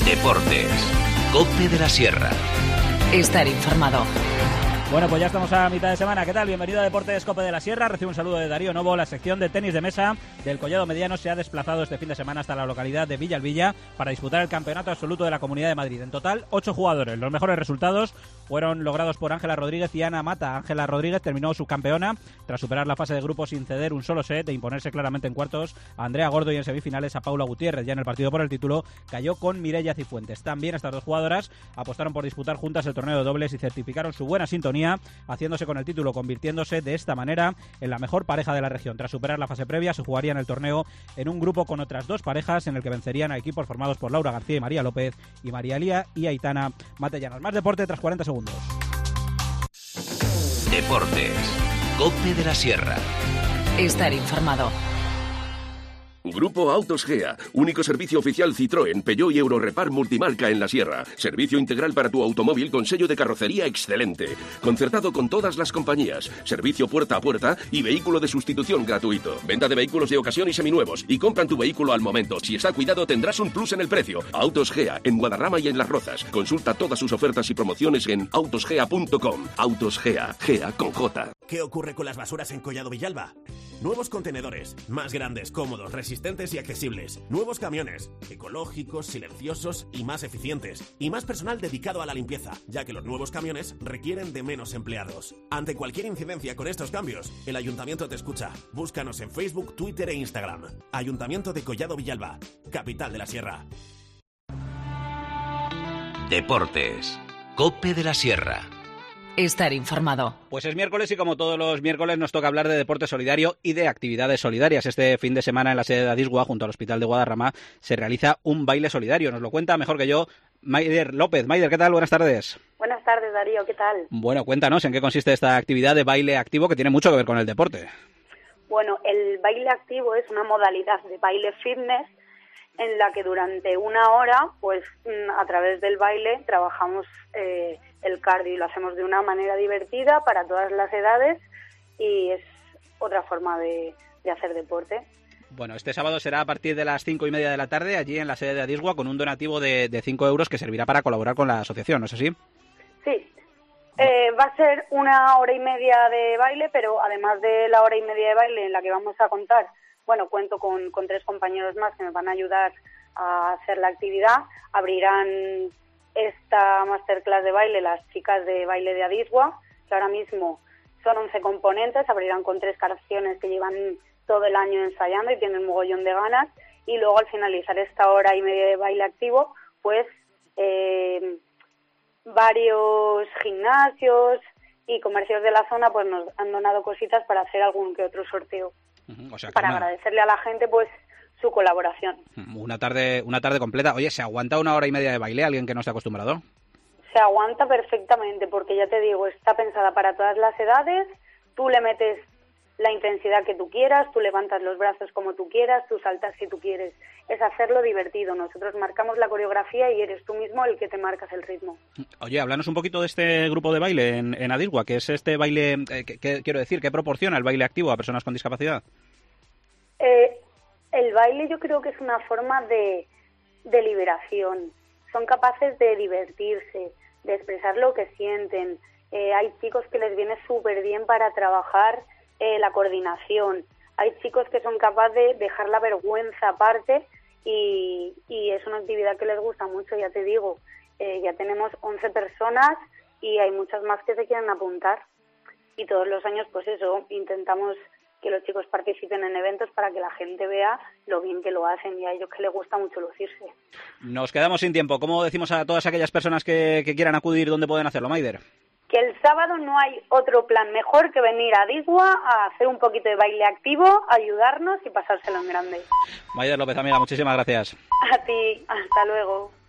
Deportes. COPE de la Sierra. Estar informado. Bueno, pues ya estamos a mitad de semana. ¿Qué tal? Bienvenido a Deportes COPE de la Sierra. Recibe un saludo de Darío Novo. La sección de tenis de mesa del Collado Mediano se ha desplazado este fin de semana hasta la localidad de Villalbilla para disputar el campeonato absoluto de la Comunidad de Madrid. En total, 8 jugadores. Los mejores resultados fueron logrados por Ángela Rodríguez y Ana Mata. Ángela Rodríguez terminó subcampeona tras superar la fase de grupos sin ceder un solo set, de imponerse claramente en cuartos a Andrea Gordo y en semifinales a Paula Gutiérrez. Ya en el partido por el título cayó con Mireia Cifuentes. También estas dos jugadoras apostaron por disputar juntas el torneo de dobles y certificaron su buena sintonía, haciéndose con el título, convirtiéndose de esta manera en la mejor pareja de la región. Tras superar la fase previa, se jugarían el torneo en un grupo con otras dos parejas en el que vencerían a equipos formados por Laura García y María López y María Lía y Aitana Matellanos. Más deporte tras 40 segundos. Deportes. COPE de la Sierra. Estar informado. Grupo Autos Gea, único servicio oficial Citroën, Peugeot y Eurorepar multimarca en la Sierra. Servicio integral para tu automóvil con sello de carrocería excelente. Concertado con todas las compañías. Servicio puerta a puerta y vehículo de sustitución gratuito. Venta de vehículos de ocasión y seminuevos. Y compran tu vehículo al momento. Si está cuidado tendrás un plus en el precio. Autos Gea, en Guadarrama y en Las Rozas. Consulta todas sus ofertas y promociones en autosgea.com. Autos Gea, Gea con J. ¿Qué ocurre con las basuras en Collado Villalba? Nuevos contenedores, más grandes, cómodos, resistentes y accesibles. Nuevos camiones, ecológicos, silenciosos y más eficientes. Y más personal dedicado a la limpieza, ya que los nuevos camiones requieren de menos empleados. Ante cualquier incidencia con estos cambios, el Ayuntamiento te escucha. Búscanos en Facebook, Twitter e Instagram. Ayuntamiento de Collado Villalba, capital de la Sierra. Deportes. COPE de la Sierra. Estar informado. Pues es miércoles y como todos los miércoles nos toca hablar de deporte solidario y de actividades solidarias. Este fin de semana en la sede de Adisgua, junto al Hospital de Guadarrama, se realiza un baile solidario. Nos lo cuenta mejor que yo Maider López. Maider, ¿qué tal? Buenas tardes. Buenas tardes, Darío. ¿Qué tal? Bueno, cuéntanos en qué consiste esta actividad de baile activo que tiene mucho que ver con el deporte. Bueno, el baile activo es una modalidad de baile fitness en la que durante una hora, pues a través del baile trabajamos el cardio y lo hacemos de una manera divertida para todas las edades y es otra forma de hacer deporte. Bueno, este sábado será a partir de las 5:30 de la tarde allí en la sede de Adisgua con un donativo de 5 euros que servirá para colaborar con la asociación, ¿no es así? Sí. Va a ser una hora y media de baile, pero además de la hora y media de baile en la que vamos a contar, bueno, cuento con 3 compañeros más que me van a ayudar a hacer la actividad. Abrirán esta masterclass de baile las chicas de baile de Adisgua, que ahora mismo son 11 componentes, abrirán con 3 canciones que llevan todo el año ensayando y tienen un mogollón de ganas, y luego al finalizar esta hora y media de baile activo, pues varios gimnasios y comercios de la zona pues nos han donado cositas para hacer algún que otro sorteo. O sea, para agradecerle a la gente pues su colaboración. Una tarde completa. Oye, ¿se aguanta una hora y media de baile alguien que no esté acostumbrado? Se aguanta perfectamente porque ya te digo, está pensada para todas las edades, tú le metes la intensidad que tú quieras, tú levantas los brazos como tú quieras, tú saltas si tú quieres. Es hacerlo divertido. Nosotros marcamos la coreografía y eres tú mismo el que te marcas el ritmo. Oye, háblanos un poquito de este grupo de baile en Adisgua, que es este baile, quiero decir, ¿qué proporciona el baile activo a personas con discapacidad? El baile yo creo que es una forma de liberación. Son capaces de divertirse, de expresar lo que sienten. Hay chicos que les viene súper bien para trabajar la coordinación. Hay chicos que son capaces de dejar la vergüenza aparte y es una actividad que les gusta mucho, ya te digo. Ya tenemos 11 personas y hay muchas más que se quieren apuntar. Y todos los años, pues eso, intentamos que los chicos participen en eventos para que la gente vea lo bien que lo hacen y a ellos que les gusta mucho lucirse. Nos quedamos sin tiempo. ¿Cómo decimos a todas aquellas personas que quieran acudir dónde pueden hacerlo, Maider? Que el sábado no hay otro plan mejor que venir a Adisgua a hacer un poquito de baile activo, ayudarnos y pasárselo en grande. Maider López, amiga, muchísimas gracias. A ti, hasta luego.